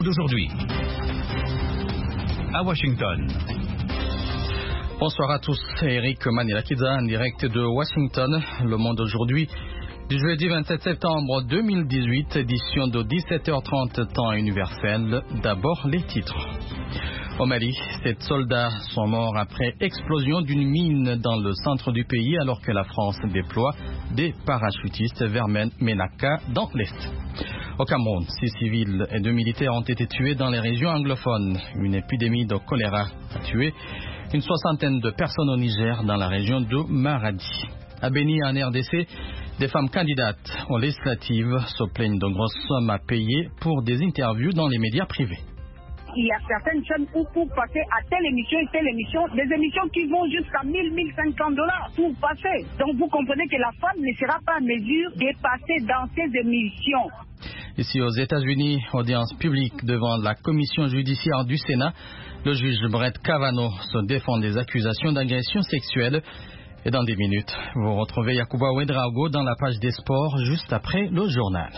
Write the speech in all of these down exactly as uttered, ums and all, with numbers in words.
D'aujourd'hui, à Washington. Bonsoir à tous, Eric Manilakidza en direct de Washington. Le Monde aujourd'hui, du jeudi vingt-sept septembre deux mille dix-huit, édition de dix-sept heures trente temps universel. D'abord les titres. Au Mali, sept soldats sont morts après explosion d'une mine dans le centre du pays alors que la France déploie des parachutistes vers Ménaka dans l'Est. Au Cameroun, six civils et deux militaires ont été tués dans les régions anglophones. Une épidémie de choléra a tué une soixantaine de personnes au Niger dans la région de Maradi. À Béni, en R D C, des femmes candidates aux législatives se plaignent de grosses sommes à payer pour des interviews dans les médias privés. Il y a certaines chaînes où pour passer à telle émission et telle émission, des émissions qui vont jusqu'à mille, mille cinq cents dollars pour passer. Donc vous comprenez que la femme ne sera pas en mesure de passer dans ces émissions. Ici aux États-Unis, audience publique devant la commission judiciaire du Sénat, le juge Brett Kavanaugh se défend des accusations d'agression sexuelle. Et dans des minutes, vous retrouvez Yacouba Ouedraogo dans la page des sports juste après le journal.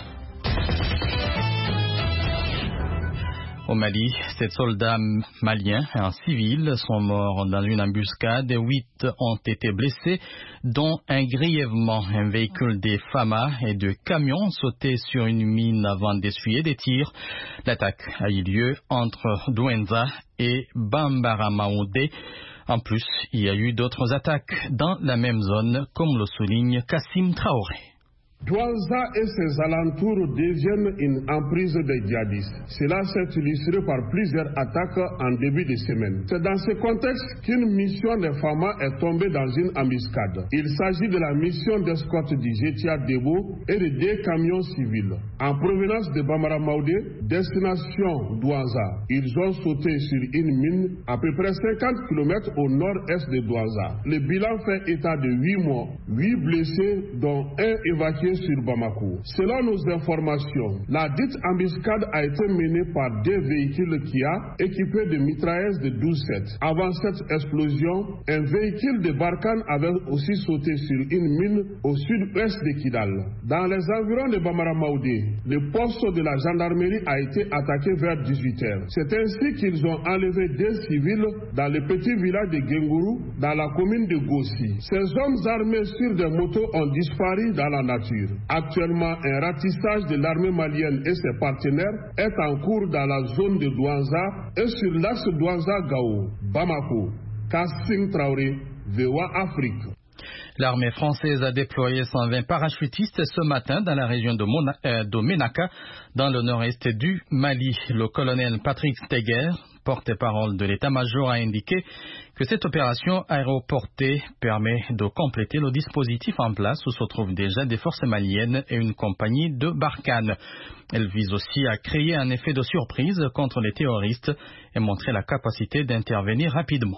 Au Mali, sept soldats maliens et un civil sont morts dans une embuscade et huit ont été blessés, dont un grièvement. Un véhicule des F A M A et deux camions sautaient sur une mine avant d'essuyer des tirs. L'attaque a eu lieu entre Douenza et Bambaramaoudé. En plus, il y a eu d'autres attaques dans la même zone, comme le souligne Kassim Traoré. Douenza et ses alentours deviennent une emprise des djihadistes. Cela s'est illustré par plusieurs attaques en début de semaine. C'est dans ce contexte qu'une mission des F A M A est tombée dans une embuscade. Il s'agit de la mission d'escorte du G T A Debo et de deux camions civils. En provenance de Bamara Maoudé, destination Douenza, ils ont sauté sur une mine à peu près cinquante kilomètres au nord-est de Douenza. Le bilan fait état de huit morts, huit blessés, dont un évacué sur Bamako. Selon nos informations, la dite embuscade a été menée par deux véhicules Kia équipés de mitrailleuses de douze sept. Avant cette explosion, un véhicule de Barkhane avait aussi sauté sur une mine au sud-ouest de Kidal. Dans les environs de Bamara Maoudé, le poste de la gendarmerie a été attaqué vers dix-huit heures. C'est ainsi qu'ils ont enlevé deux civils dans le petit village de Gengourou, dans la commune de Gossi. Ces hommes armés sur des motos ont disparu dans la nature. Actuellement, un ratissage de l'armée malienne et ses partenaires est en cours dans la zone de Douenza et sur l'axe Douenza-Gao, Bamako. Kassim Traoré, V O A Afrique. L'armée française a déployé cent vingt parachutistes ce matin dans la région de, Mona, euh, de Ménaka, dans le nord-est du Mali. Le colonel Patrick Steger, porte-parole de l'état-major, a indiqué que cette opération aéroportée permet de compléter le dispositif en place où se trouvent déjà des forces maliennes et une compagnie de Barkhane. Elle vise aussi à créer un effet de surprise contre les terroristes et montrer la capacité d'intervenir rapidement.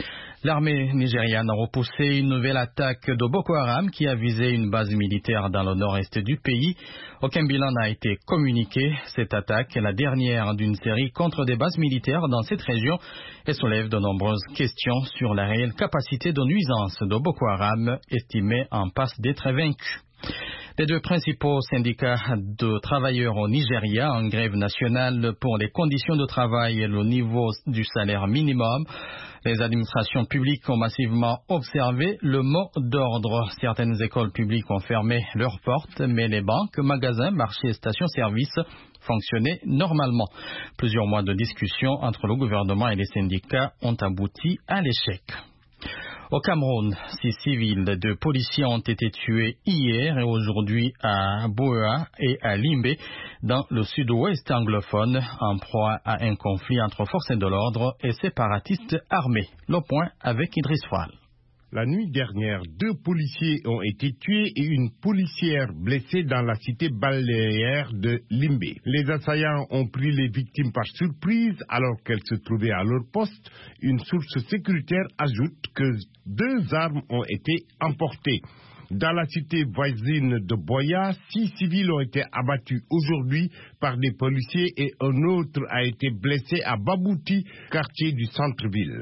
L'armée nigériane a repoussé une nouvelle attaque de Boko Haram qui a visé une base militaire dans le nord-est du pays. Aucun bilan n'a été communiqué. Cette attaque est la dernière d'une série contre des bases militaires dans cette région et soulève de nombreuses questions sur la réelle capacité de nuisance de Boko Haram, estimée en passe d'être vaincue. Les deux principaux syndicats de travailleurs au Nigeria en grève nationale pour les conditions de travail et le niveau du salaire minimum. Les administrations publiques ont massivement observé le mot d'ordre. Certaines écoles publiques ont fermé leurs portes, mais les banques, magasins, marchés et stations-service fonctionnaient normalement. Plusieurs mois de discussions entre le gouvernement et les syndicats ont abouti à l'échec. Au Cameroun, six civils et deux policiers ont été tués hier et aujourd'hui à Boa et à Limbé, dans le sud-ouest anglophone, en proie à un conflit entre forces de l'ordre et séparatistes armés. Le point avec Idriss Fall. La nuit dernière, deux policiers ont été tués et une policière blessée dans la cité balnéaire de Limbé. Les assaillants ont pris les victimes par surprise alors qu'elles se trouvaient à leur poste. Une source sécuritaire ajoute que deux armes ont été emportées. Dans la cité voisine de Boya, six civils ont été abattus aujourd'hui par des policiers et un autre a été blessé à Babouti, quartier du centre-ville.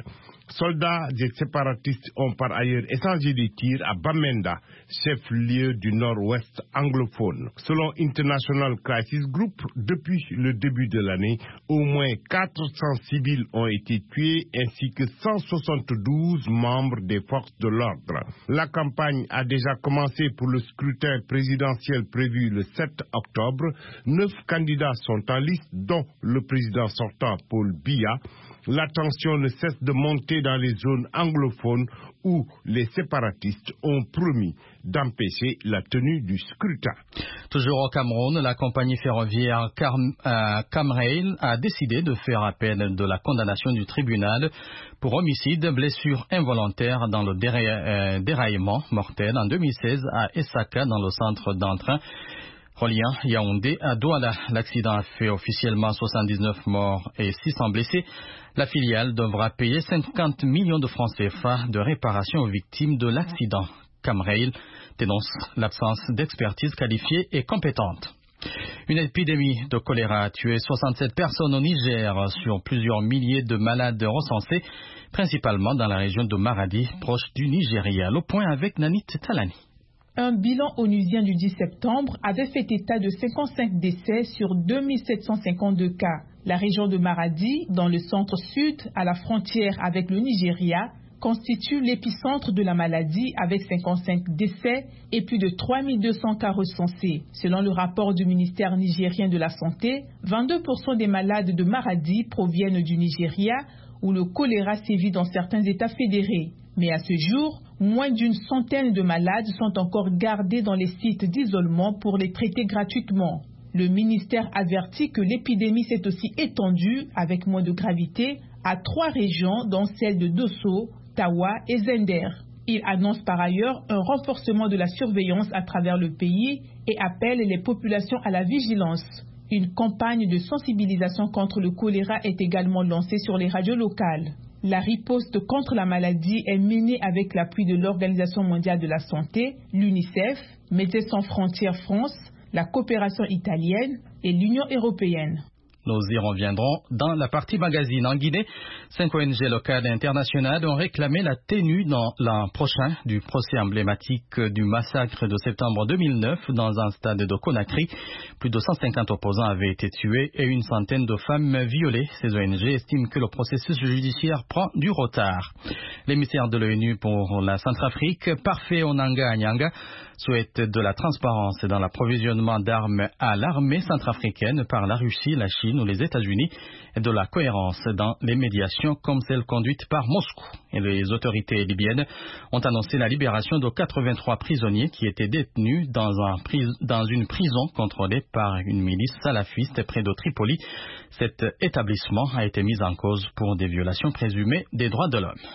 Soldats et séparatistes ont par ailleurs échangé des tirs à Bamenda, chef-lieu du nord-ouest anglophone. Selon International Crisis Group, depuis le début de l'année, au moins quatre cents civils ont été tués ainsi que cent soixante-douze membres des forces de l'ordre. La campagne a déjà commencé pour le scrutin présidentiel prévu le sept octobre. Neuf candidats sont en liste, dont le président sortant Paul Biya. La tension ne cesse de monter dans les zones anglophones où les séparatistes ont promis d'empêcher la tenue du scrutin. Toujours au Cameroun, la compagnie ferroviaire Cam, euh, Camrail a décidé de faire appel de la condamnation du tribunal pour homicide, blessure involontaire dans le déra euh, déraillement mortel en deux mille seize à Essaka dans le centre d'entrain reliant Yaoundé à Douala. L'accident a fait officiellement soixante-dix-neuf morts et six cents blessés. La filiale devra payer cinquante millions de francs C F A de réparation aux victimes de l'accident. Camrail dénonce l'absence d'expertise qualifiée et compétente. Une épidémie de choléra a tué soixante-sept personnes au Niger sur plusieurs milliers de malades recensés, principalement dans la région de Maradi, proche du Nigeria. Le point avec Nanit Talani. Un bilan onusien du dix septembre avait fait état de cinquante-cinq décès sur deux mille sept cent cinquante-deux cas. La région de Maradi, dans le centre-sud, à la frontière avec le Nigeria, constitue l'épicentre de la maladie avec cinquante-cinq décès et plus de trois mille deux cents cas recensés. Selon le rapport du ministère nigérien de la Santé, vingt-deux pour cent des malades de Maradi proviennent du Nigeria où le choléra sévit dans certains États fédérés. Mais à ce jour, moins d'une centaine de malades sont encore gardés dans les sites d'isolement pour les traiter gratuitement. Le ministère avertit que l'épidémie s'est aussi étendue, avec moins de gravité, à trois régions, dont celles de Dosso, Tawa et Zender. Il annonce par ailleurs un renforcement de la surveillance à travers le pays et appelle les populations à la vigilance. Une campagne de sensibilisation contre le choléra est également lancée sur les radios locales. La riposte contre la maladie est menée avec l'appui de l'Organisation mondiale de la santé, l'UNICEF, Médecins sans frontières France, la coopération italienne et l'Union européenne. Nous y reviendrons dans la partie magazine. En Guinée, cinq O N G locales et internationales ont réclamé la tenue dans l'an prochain du procès emblématique du massacre de septembre deux mille neuf dans un stade de Conakry. Plus de cent cinquante opposants avaient été tués et une centaine de femmes violées. Ces O N G estiment que le processus judiciaire prend du retard. L'émissaire de l'ONU pour la Centrafrique, Parfait Onanga Anyanga, souhaite de la transparence dans l'approvisionnement d'armes à l'armée centrafricaine par la Russie, la Chine ou les États-Unis et de la cohérence dans les médiations comme celle conduite par Moscou. Et les autorités libyennes ont annoncé la libération de quatre-vingt-trois prisonniers qui étaient détenus dans, un, dans une prison contrôlée par une milice salafiste près de Tripoli. Cet établissement a été mis en cause pour des violations présumées des droits de l'homme.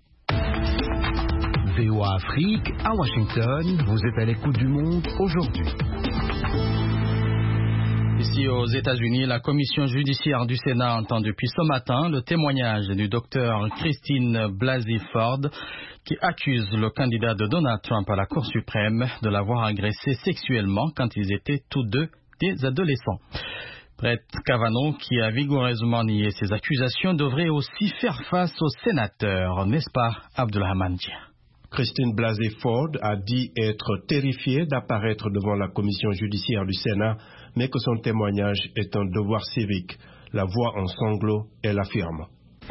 V O A Afrique, à Washington, vous êtes à l'écoute du monde aujourd'hui. Ici aux États-Unis, la commission judiciaire du Sénat entend depuis ce matin le témoignage du docteur Christine Blasey Ford qui accuse le candidat de Donald Trump à la Cour suprême de l'avoir agressé sexuellement quand ils étaient tous deux des adolescents. Brett Kavanaugh, qui a vigoureusement nié ces accusations, devrait aussi faire face aux sénateurs, n'est-ce pas, Abdulrahman Dia? Christine Blasey Ford a dit être terrifiée d'apparaître devant la commission judiciaire du Sénat, mais que son témoignage est un devoir civique. La voix en sanglots, elle affirme.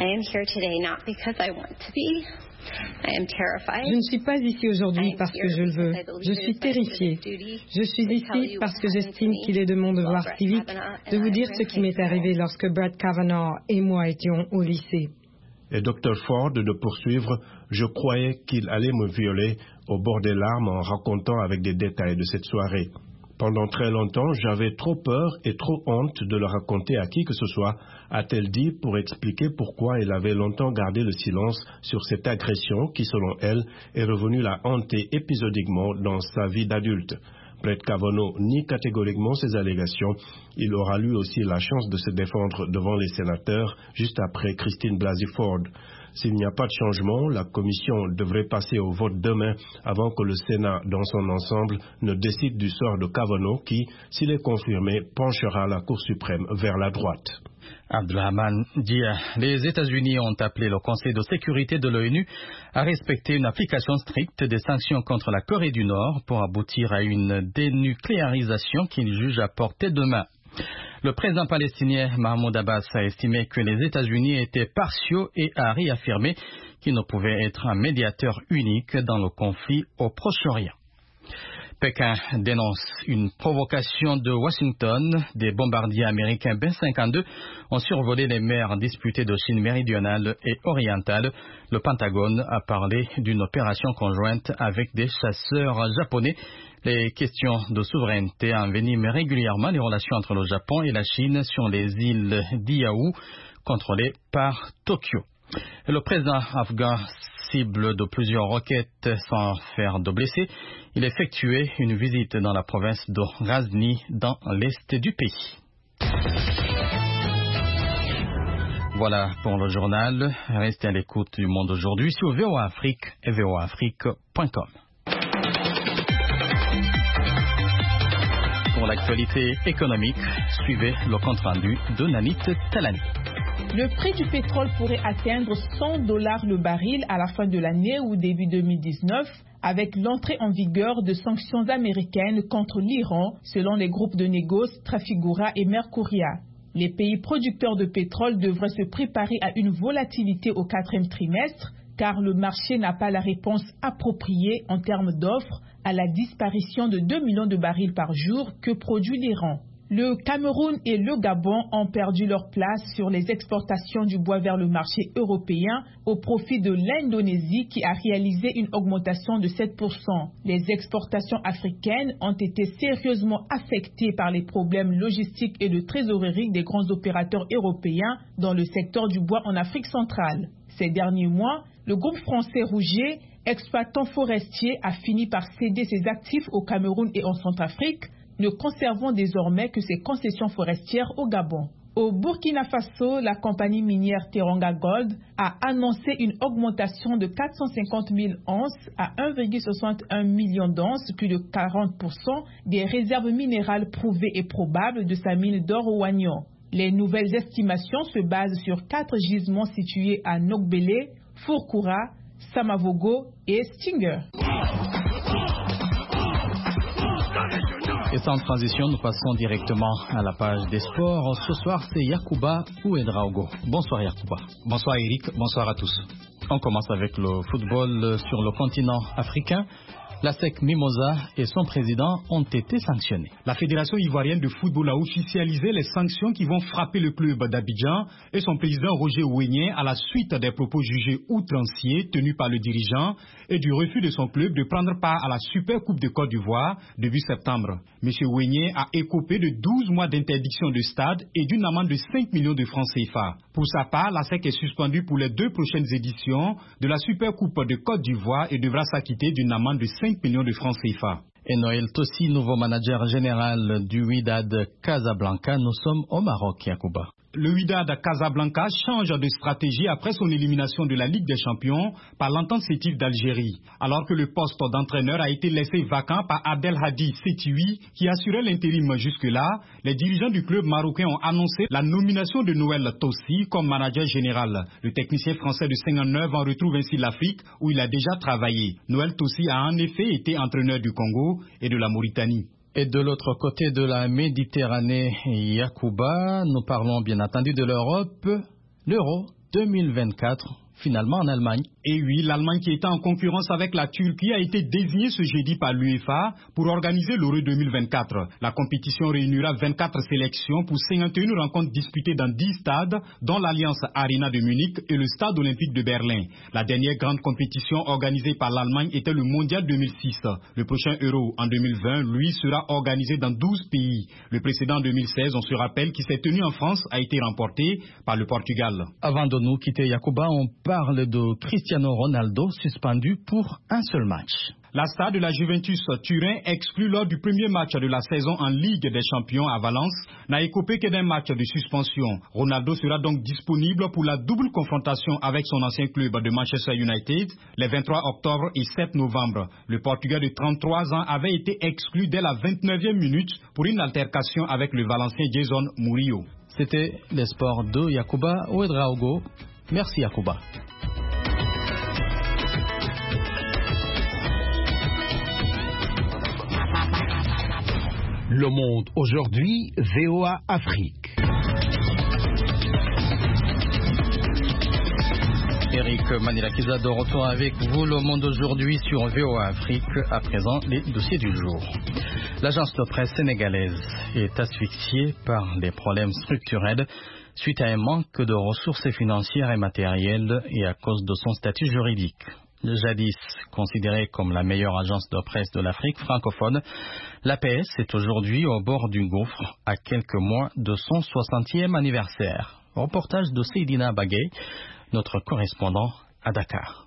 Je ne suis pas ici aujourd'hui parce que je le veux. Je suis terrifiée. Je suis ici parce que j'estime qu'il est de mon devoir civique de vous dire ce qui m'est arrivé lorsque Brett Kavanaugh et moi étions au lycée. Et docteur Ford de poursuivre, je croyais qu'il allait me violer au bord des larmes en racontant avec des détails de cette soirée. Pendant très longtemps, j'avais trop peur et trop honte de le raconter à qui que ce soit, a-t-elle dit pour expliquer pourquoi elle avait longtemps gardé le silence sur cette agression qui, selon elle, est revenue la hanter épisodiquement dans sa vie d'adulte. Brett Kavanaugh nie catégoriquement ces allégations. Il aura lui aussi la chance de se défendre devant les sénateurs juste après Christine Blasey Ford. S'il n'y a pas de changement, la commission devrait passer au vote demain avant que le Sénat dans son ensemble ne décide du sort de Kavanaugh qui, s'il est confirmé, penchera la Cour suprême vers la droite. Abdulrahman Dia. Les États-Unis ont appelé le Conseil de sécurité de l'ONU à respecter une application stricte des sanctions contre la Corée du Nord pour aboutir à une dénucléarisation qu'ils jugent à portée de main. Le président palestinien Mahmoud Abbas a estimé que les États-Unis étaient partiaux et a réaffirmé qu'il ne pouvait être un médiateur unique dans le conflit au Proche-Orient. Pékin dénonce une provocation de Washington. Des bombardiers américains B cinquante-deux ont survolé les mers disputées de Chine méridionale et orientale. Le Pentagone a parlé d'une opération conjointe avec des chasseurs japonais. Les questions de souveraineté enveniment régulièrement les relations entre le Japon et la Chine sur les îles d'Iaou, contrôlées par Tokyo. Le président afghan cible de plusieurs roquettes sans faire de blessés. Il effectuait une visite dans la province de Ghazni, dans l'est du pays. Voilà pour le journal. Restez à l'écoute du Monde aujourd'hui sur V O A Afrique et V O A Afrique point com. Pour l'actualité économique, suivez le compte-rendu de Nanit Talani. Le prix du pétrole pourrait atteindre cent dollars le baril à la fin de l'année ou début deux mille dix-neuf, avec l'entrée en vigueur de sanctions américaines contre l'Iran, selon les groupes de négoce Trafigura et Mercuria. Les pays producteurs de pétrole devraient se préparer à une volatilité au quatrième trimestre, car le marché n'a pas la réponse appropriée en termes d'offres à la disparition de deux millions de barils par jour que produit l'Iran. Le Cameroun et le Gabon ont perdu leur place sur les exportations du bois vers le marché européen au profit de l'Indonésie qui a réalisé une augmentation de sept pour cent. Les exportations africaines ont été sérieusement affectées par les problèmes logistiques et de trésorerie des grands opérateurs européens dans le secteur du bois en Afrique centrale. Ces derniers mois, le groupe français Rouget, exploitant forestier, a fini par céder ses actifs au Cameroun et en Centrafrique, ne conservant désormais que ses concessions forestières au Gabon. Au Burkina Faso, la compagnie minière Teranga Gold a annoncé une augmentation de quatre cent cinquante mille onces à un virgule soixante et un million d'onces, plus de quarante pour cent des réserves minérales prouvées et probables de sa mine d'or au Wagnon. Les nouvelles estimations se basent sur quatre gisements situés à Nogbele, Fourkoura, Samavogo et Stinger. Et sans transition, nous passons directement à la page des sports. Ce soir, c'est Yacouba Ouedraogo. Bonsoir Yacouba. Bonsoir Eric, bonsoir à tous. On commence avec le football sur le continent africain. La S E C Mimosa et son président ont été sanctionnés. La Fédération ivoirienne de football a officialisé les sanctions qui vont frapper le club d'Abidjan et son président Roger Ouegné à la suite des propos jugés outranciers tenus par le dirigeant et du refus de son club de prendre part à la Super Coupe de Côte d'Ivoire début septembre. M. Ouegné a écopé de douze mois d'interdiction de stade et d'une amende de cinq millions de francs C F A. Pour sa part, la S E C est suspendue pour les deux prochaines éditions de la Super Coupe de Côte d'Ivoire et devra s'acquitter d'une amende de cinq millions de francs C F A. Et Noël Tossi, nouveau manager général du Wydad Casablanca, nous sommes au Maroc, Yacouba. Le Wydad Casablanca change de stratégie après son élimination de la Ligue des Champions par l'entente sétif d'Algérie. Alors que le poste d'entraîneur a été laissé vacant par Abdelhadi Setiwi qui assurait l'intérim jusque-là, les dirigeants du club marocain ont annoncé la nomination de Noël Tossi comme manager général. Le technicien français de cinquante-neuf en retrouve ainsi l'Afrique où il a déjà travaillé. Noël Tossi a en effet été entraîneur du Congo et de la Mauritanie. Et de l'autre côté de la Méditerranée, Yacouba, nous parlons bien entendu de l'Europe, l'Euro deux mille vingt-quatre. Finalement en Allemagne. Et oui, l'Allemagne qui était en concurrence avec la Turquie a été désignée ce jeudi par l'UEFA pour organiser l'Euro deux mille vingt-quatre. La compétition réunira vingt-quatre sélections pour cinquante et une rencontres disputées dans dix stades, dont l'Alliance Arena de Munich et le Stade olympique de Berlin. La dernière grande compétition organisée par l'Allemagne était le Mondial deux mille six. Le prochain Euro en deux mille vingt, lui, sera organisé dans douze pays. Le précédent deux mille seize, on se rappelle, qui s'est tenu en France, a été remporté par le Portugal. Avant de nous quitter, Yacouba, on parle de Cristiano Ronaldo suspendu pour un seul match. La star de la Juventus Turin, exclue lors du premier match de la saison en Ligue des Champions à Valence, n'a écopé que d'un match de suspension. Ronaldo sera donc disponible pour la double confrontation avec son ancien club de Manchester United les vingt-trois octobre et sept novembre. Le Portugais de trente-trois ans avait été exclu dès la vingt-neuvième minute pour une altercation avec le Valencien Jason Murillo. C'était les sports de Yacouba Ouedraogo. Merci Yacouba. Le Monde aujourd'hui, V O A Afrique. Eric Manilakiza de retour avec vous. Le Monde aujourd'hui sur V O A Afrique. À présent, les dossiers du jour. L'agence de presse sénégalaise est asphyxiée par des problèmes structurels suite à un manque de ressources financières et matérielles et à cause de son statut juridique. Jadis considérée comme la meilleure agence de presse de l'Afrique francophone, l'A P S est aujourd'hui au bord du gouffre à quelques mois de son soixantième anniversaire. Reportage de Seydina Bagay, notre correspondant à Dakar.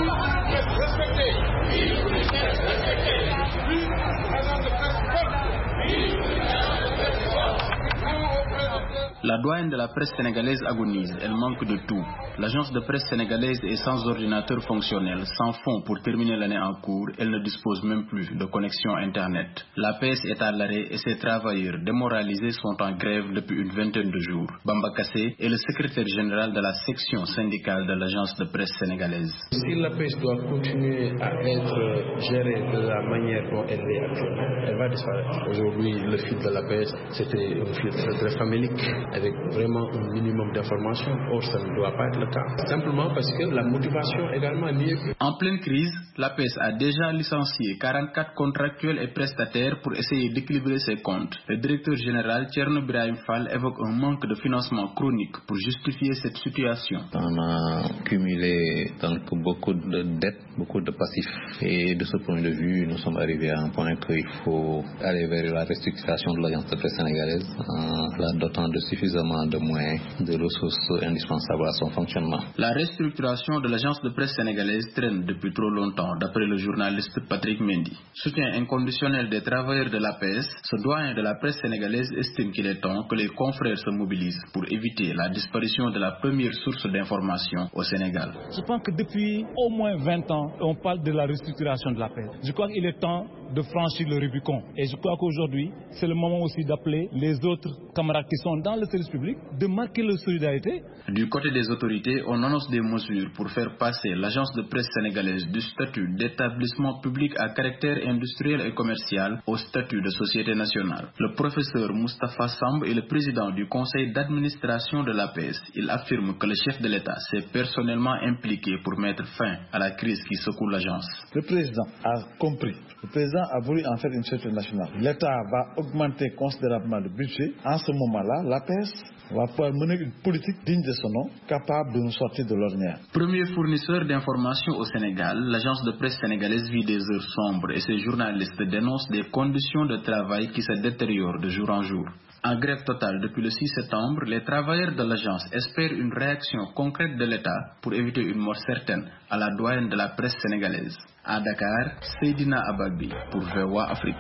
La douane de la presse sénégalaise agonise, elle manque de tout. L'agence de presse sénégalaise est sans ordinateur fonctionnel, sans fonds pour terminer l'année en cours, elle ne dispose même plus de connexion Internet. L'A P S est à l'arrêt et ses travailleurs démoralisés sont en grève depuis une vingtaine de jours. Bamba Kassé est le secrétaire général de la section syndicale de l'agence de presse sénégalaise. Si l'A P S doit continuer à être gérée de la manière dont elle est actuellement, elle va disparaître. Aujourd'hui, le fil de l'A P S, c'était un fil très, très famélique, avec vraiment un minimum d'informations. Or, ça ne doit pas être le cas. Simplement parce que la motivation également n'y est plus. En pleine crise, l'A P S a déjà licencié quarante-quatre contractuels et prestataires pour essayer d'équilibrer ses comptes. Le directeur général Thierno Birahim Fall évoque un manque de financement chronique pour justifier cette situation. On a cumulé donc beaucoup de dettes, beaucoup de passifs. Et de ce point de vue, nous sommes arrivés à un point qu'il faut aller vers la restructuration de l'agence de presse sénégalaise en la dotant de suffisamment de moyens, de ressources indispensables à son fonctionnement. La restructuration de l'agence de presse sénégalaise traîne depuis trop longtemps, d'après le journaliste Patrick Mendy. Soutien inconditionnel des travailleurs de l'A P S, ce doyen de la presse sénégalaise estime qu'il est temps que les confrères se mobilisent pour éviter la disparition de la première source d'information au Sénégal. Je pense que depuis au moins vingt ans, on parle de la restructuration de l'A P S. Je crois qu'il est temps de franchir le Rubicon. Et je crois qu'aujourd'hui, c'est le moment aussi d'appeler les autres camarades qui sont dans le service public, de marquer leur solidarité. Du côté des autorités, on annonce des mesures pour faire passer l'agence de presse sénégalaise du statut d'établissement public à caractère industriel et commercial au statut de société nationale. Le professeur Moustapha Samb est le président du conseil d'administration de l'A P S. Il affirme que le chef de l'État s'est personnellement impliqué pour mettre fin à la crise qui secoue l'agence. Le président a compris. Le président a voulu en faire une société nationale. L'État va augmenter considérablement le budget. En ce moment-là, l'A P S va pouvoir mener une politique digne de son nom, capable de nous sortir de l'ornière. Premier fournisseur d'informations au Sénégal, l'agence de presse sénégalaise vit des heures sombres et ses journalistes dénoncent des conditions de travail qui se détériorent de jour en jour. En grève totale depuis le six septembre, les travailleurs de l'agence espèrent une réaction concrète de l'État pour éviter une mort certaine à la douane de la presse sénégalaise. À Dakar, Seydina Abagbi pour V O A Afrique.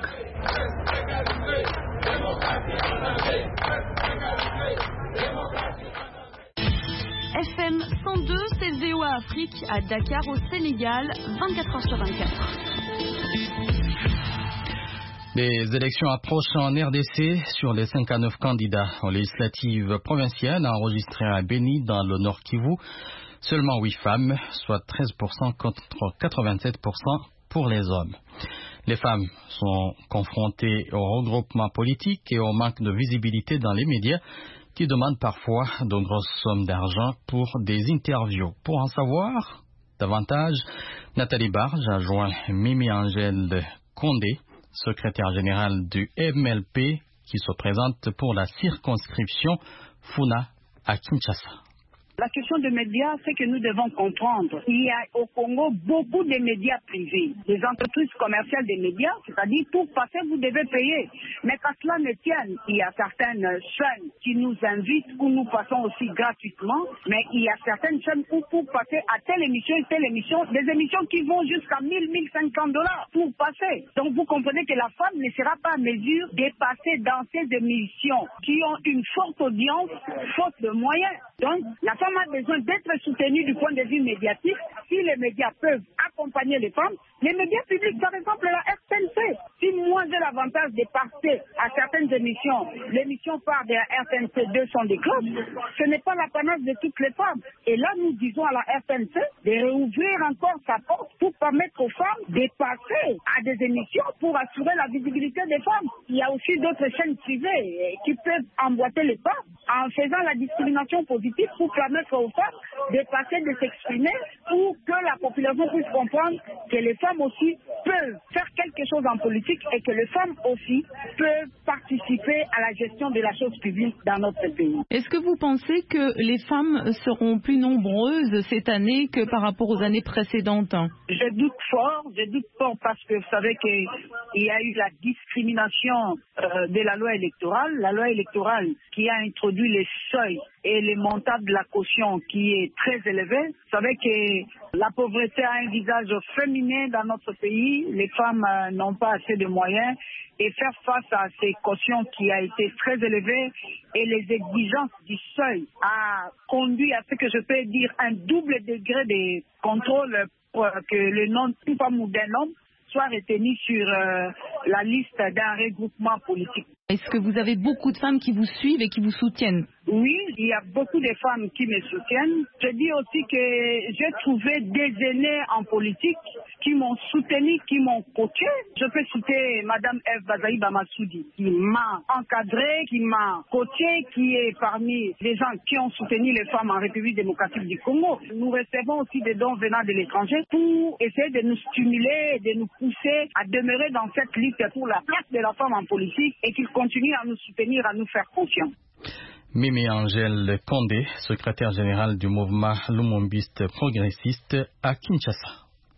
F M cent deux, c'est V O A Afrique à Dakar au Sénégal, vingt-quatre heures sur vingt-quatre. Les élections approchent en R D C. Sur les cinquante-neuf candidats aux législatives provinciales enregistrés à Béni dans le Nord Kivu, seulement huit femmes, soit treize pour cent contre quatre-vingt-sept pour cent pour les hommes. Les femmes sont confrontées au regroupement politique et au manque de visibilité dans les médias qui demandent parfois de grosses sommes d'argent pour des interviews. Pour en savoir davantage, Nathalie Barge a joint Mimi Angèle Condé, secrétaire générale du M L P, qui se présente pour la circonscription Funa à Kinshasa. La question des médias, c'est que nous devons comprendre. Il y a au Congo beaucoup de médias privés, des entreprises commerciales des médias, c'est-à-dire pour passer, vous devez payer. Mais qu'à cela ne tienne, il y a certaines chaînes qui nous invitent, où nous passons aussi gratuitement, mais il y a certaines chaînes où pour passer à telle émission et telle émission, des émissions qui vont jusqu'à mille, mille cinq cents dollars pour passer. Donc vous comprenez que la femme ne sera pas à mesure de passer dans ces émissions qui ont une forte audience, faute de moyens. Donc la femme a besoin d'être soutenue du point de vue médiatique. Si les médias peuvent accompagner les femmes. Les médias publics, par exemple la R T N C, si moi j'ai l'avantage de passer à certaines émissions, l'émission phare de la R T N C deux sont des cloches, ce n'est pas l'apanage de toutes les femmes. Et là, nous disons à la R T N C de réouvrir encore sa porte pour permettre aux femmes de passer à des émissions pour assurer la visibilité des femmes. Il y a aussi d'autres chaînes privées qui peuvent emboîter les pas en faisant la discrimination positive pour permettre aux femmes de passer, de s'exprimer, pour que la population puisse comprendre que les femmes aussi peuvent faire quelque chose en politique et que les femmes aussi peuvent participer à la gestion de la chose publique dans notre pays. Est-ce que vous pensez que les femmes seront plus nombreuses cette année que par rapport aux années précédentes? Je doute fort, je doute fort parce que vous savez qu'il y a eu la discrimination euh, de la loi électorale, la loi électorale qui a introduit les seuils et les montants de la caution qui est très élevé. Vous savez que la pauvreté a un visage féminin dans notre pays, les femmes euh, n'ont pas assez de moyens et faire face à ces cautions qui a été très élevées et les exigences du seuil a conduit à ce que je peux dire un double degré de contrôle pour que le nom d'une femme ou d'un homme soit retenu sur euh, la liste d'un regroupement politique. Est-ce que vous avez beaucoup de femmes qui vous suivent et qui vous soutiennent? Oui, il y a beaucoup de femmes qui me soutiennent. Je dis aussi que j'ai trouvé des aînés en politique qui m'ont soutenu, qui m'ont coaché. Je peux citer Madame Eve Bazaï Bamassoudi, qui m'a encadré, qui m'a coaché, qui est parmi les gens qui ont soutenu les femmes en République démocratique du Congo. Nous recevons aussi des dons venant de l'étranger pour essayer de nous stimuler, de nous pousser à demeurer dans cette lutte pour la place de la femme en politique et qu'ils continuent à nous soutenir, à nous faire confiance. Mimi Angèle Condé, secrétaire générale du mouvement lumumbiste progressiste à Kinshasa.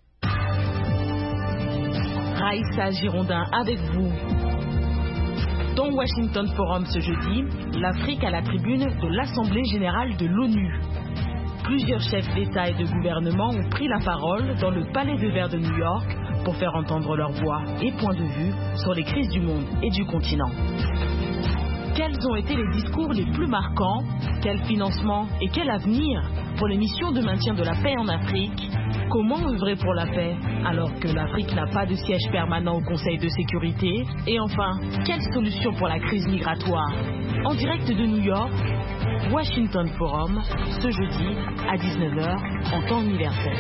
Raïssa Girondin avec vous. Dans Washington Forum ce jeudi, l'Afrique à la tribune de l'Assemblée générale de l'ONU. Plusieurs chefs d'État et de gouvernement ont pris la parole dans le Palais de Verre de New York pour faire entendre leur voix et point de vue sur les crises du monde et du continent. Quels ont été les discours les plus marquants? Quel financement et quel avenir pour les missions de maintien de la paix en Afrique? Comment œuvrer pour la paix alors que l'Afrique n'a pas de siège permanent au Conseil de sécurité? Et enfin, quelle solution pour la crise migratoire? En direct de New York, Washington Forum, ce jeudi à dix-neuf heures en temps universel.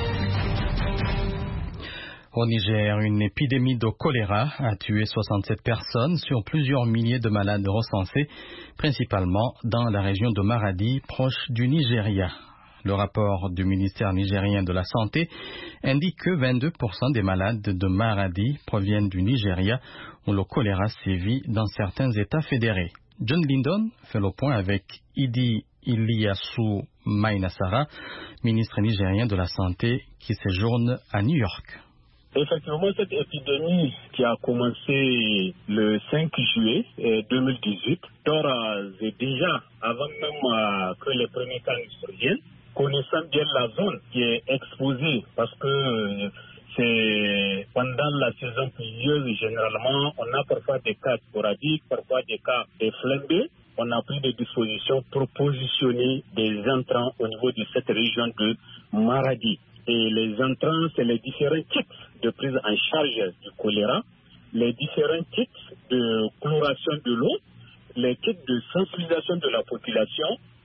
Au Niger, une épidémie de choléra a tué soixante-sept personnes sur plusieurs milliers de malades recensés, principalement dans la région de Maradi, proche du Nigeria. Le rapport du ministère nigérien de la Santé indique que vingt-deux pour cent des malades de Maradi proviennent du Nigeria, où le choléra sévit dans certains États fédérés. John Lindon fait le point avec Idi Iliassou Mainasara, ministre nigérien de la Santé, qui séjourne à New York. Effectivement, cette épidémie qui a commencé le cinq juillet deux mille dix-huit, d'ores et déjà, avant même que les premiers cas ne surviennent, connaissant bien la zone qui est exposée, parce que c'est pendant la saison pluvieuse, généralement, on a parfois des cas sporadiques, parfois des cas de flambés. On a pris des dispositions pour positionner des entrants au niveau de cette région de Maradi. Et les entrants, c'est les différents kits de prise en charge du choléra, les différents kits de chloration de l'eau, les kits de sensibilisation de la population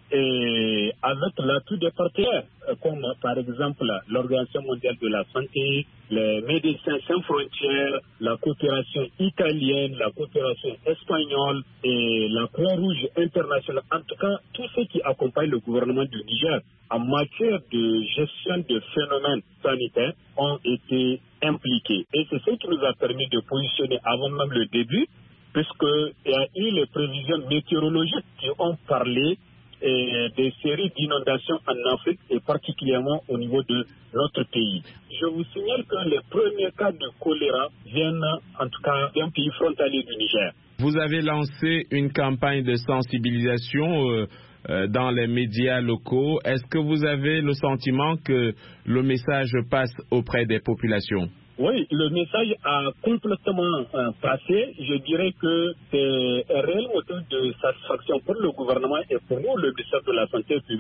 et avec l'appui des partenaires, comme par exemple l'Organisation mondiale de la santé, les Médecins sans frontières, la coopération italienne, la coopération espagnole et la Croix-Rouge internationale. En tout cas, tous ceux qui accompagnent le gouvernement du Niger en matière de gestion de phénomènes sanitaires ont été impliqués. Et c'est ce qui nous a permis de positionner avant même le début, puisqu'il y a eu les prévisions météorologiques qui ont parlé et des séries d'inondations en Afrique et particulièrement au niveau de notre pays. Je vous signale que les premiers cas de choléra viennent en tout cas d'un pays frontalier du Niger. Vous avez lancé une campagne de sensibilisation euh, euh, dans les médias locaux. Est-ce que vous avez le sentiment que le message passe auprès des populations? Oui, le message a complètement euh, passé. Je dirais que c'est un réel motif de satisfaction pour le gouvernement et pour nous, le ministère de la Santé publique,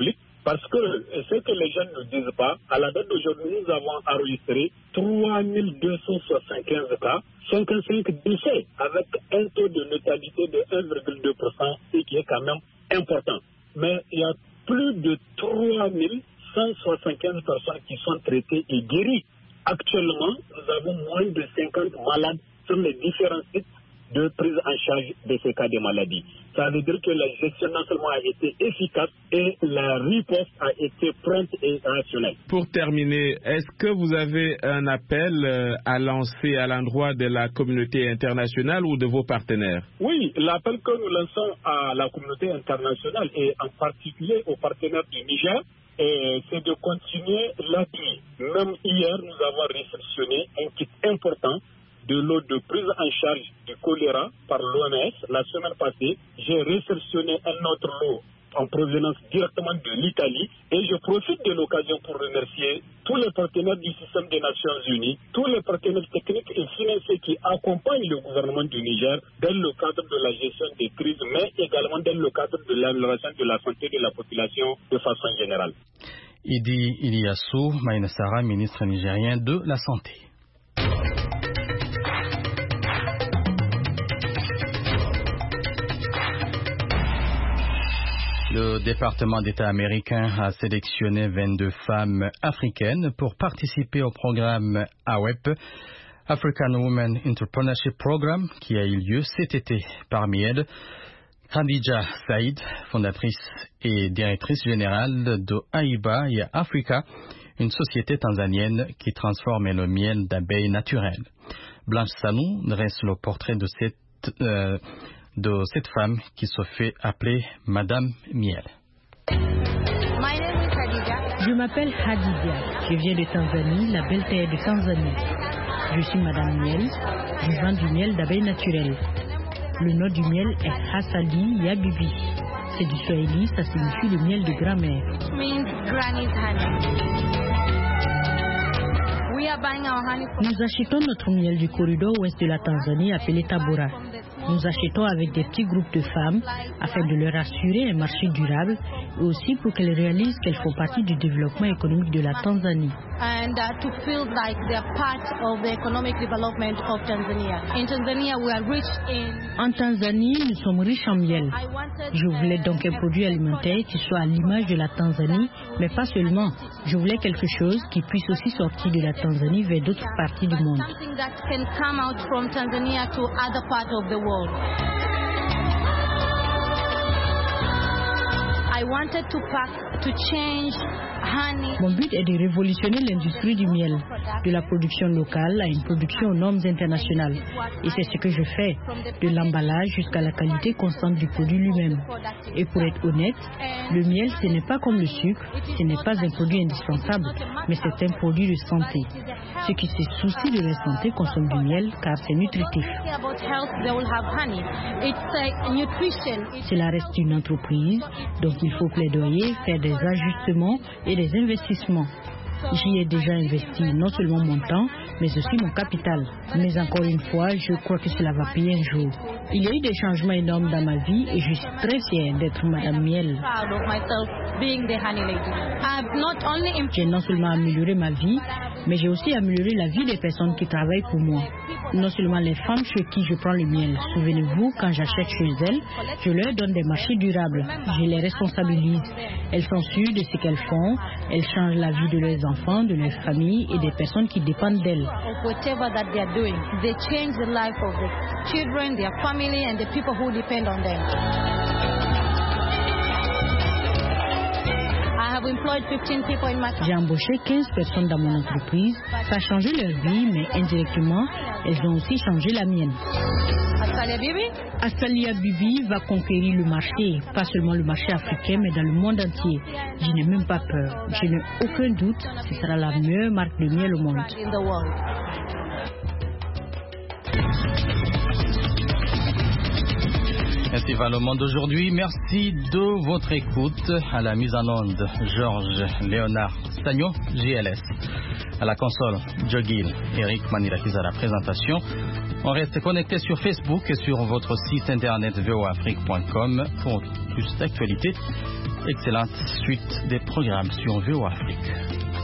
Parce que ce que les gens ne disent pas, à la date d'aujourd'hui, nous avons enregistré trois mille deux cent soixante-quinze cas, cinquante-cinq décès, avec un taux de létalité de un virgule deux pour cent, ce qui est quand même important. Mais il y a plus de trois mille cent soixante-quinze personnes qui sont traitées et guéries. Actuellement, nous avons moins de cinquante malades sur les différents sites de prise en charge de ces cas de maladie. Ça veut dire que la gestion non seulement a été efficace et la riposte a été prompte et rationnelle. Pour terminer, est-ce que vous avez un appel à lancer à l'endroit de la communauté internationale ou de vos partenaires? Oui, l'appel que nous lançons à la communauté internationale et en particulier aux partenaires du Niger, c'est de continuer l'appui. Même hier, nous avons réceptionné un kit important de l'eau de prise en charge du choléra par l'O M S. La semaine passée, j'ai réceptionné un autre lot en provenance directement de l'Italie et je profite de l'occasion pour remercier tous les partenaires du système des Nations Unies, tous les partenaires techniques et financiers qui accompagnent le gouvernement du Niger dans le cadre de la gestion des crises, mais également dans le cadre de l'amélioration de la santé de la population de façon générale. Idi Iliassou Mainessara, ministre nigérien de la Santé. Le département d'État américain a sélectionné vingt-deux femmes africaines pour participer au programme A W E P, African Women Entrepreneurship Program, qui a eu lieu cet été. Parmi elles, Khadija Saïd, fondatrice et directrice générale de Aiba Africa, une société tanzanienne qui transforme le miel d'abeilles naturelles. Blanche Sanou dresse le portrait de cette euh, de cette femme qui se fait appeler Madame Miel. Je m'appelle Khadija, je viens de Tanzanie, la belle terre de Tanzanie. Je suis Madame Miel, je vends du miel d'abeilles naturelles. Le nom du miel est Hasali Yabibi. C'est du swahili, ça signifie le miel de grand-mère. Nous achetons notre miel du corridor ouest de la Tanzanie appelé Tabora. Nous achetons avec des petits groupes de femmes afin de leur assurer un marché durable et aussi pour qu'elles réalisent qu'elles font partie du développement économique de la Tanzanie. And uh, to feel like they're part of the economic development of Tanzania. In Tanzania, we are rich in... En Tanzanie, nous sommes riches en miel. Je voulais donc un produit alimentaire qui soit à l'image de la Tanzanie, mais pas seulement. Je voulais quelque chose qui puisse aussi sortir de la Tanzanie vers d'autres parties du monde. Something that can come out from Tanzania to other parts of the world. I wanted to pack, to change honey. Mon but est de révolutionner l'industrie du miel, de la production locale à une production aux normes internationales. Et c'est ce que je fais, de l'emballage jusqu'à la qualité constante du produit lui-même. Et pour être honnête, le miel, ce n'est pas comme le sucre, ce n'est pas un produit indispensable, mais c'est un produit de santé. Ceux qui se soucient de leur santé consomment du miel car c'est nutritif. Cela reste une entreprise, donc il faut plaidoyer, faire des ajustements et des investissements. J'y ai déjà investi non seulement mon temps, mais aussi mon capital. Mais encore une fois, je crois que cela va payer un jour. Il y a eu des changements énormes dans ma vie et je suis très fière d'être Madame Miel. J'ai non seulement amélioré ma vie, mais j'ai aussi amélioré la vie des personnes qui travaillent pour moi. Non seulement les femmes chez qui je prends le miel. Souvenez-vous, quand j'achète chez elles, je leur donne des marchés durables. Je les responsabilise. Elles sont sûres de ce qu'elles font. Elles changent la vie de leurs enfants, de leurs familles et des personnes qui dépendent d'elles. Whatever that they are doing, they change the life of the children, their family and the people who depend on them. J'ai embauché quinze personnes dans mon entreprise. Ça a changé leur vie, mais indirectement, elles ont aussi changé la mienne. Asalia Bibi va conquérir le marché, pas seulement le marché africain, mais dans le monde entier. Je n'ai même pas peur. Je n'ai aucun doute, ce sera la meilleure marque de miel au monde. Ainsi va le monde aujourd'hui. Merci de votre écoute. À la mise en onde, Georges Léonard Sagno, J L S. À la console, Joe Gill, Eric Manirakis à la présentation. On reste connecté sur Facebook et sur votre site internet v o afrique point com pour plus d'actualités. Excellente suite des programmes sur V O Afrique.